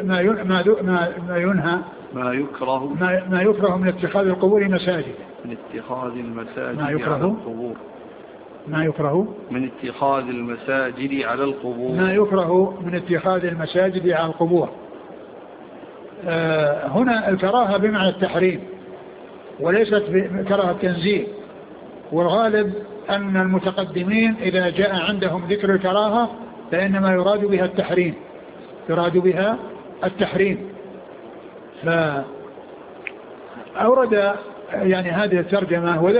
ينهى ما يكره من اتخاذ القبور مساجد. من اتخاذ المساجد ما يكره على القبور. ما يكره من اتخاذ المساجد على القبور. ما يكره من اتخاذ المساجد على القبور. هنا الكراهة بمعنى التحريم وليست كراهة التنزيه، والغالب أن المتقدمين إذا جاء عندهم ذكر الكراهة فإنما يراد بها التحريم. فأورد يعني هذه الترجمة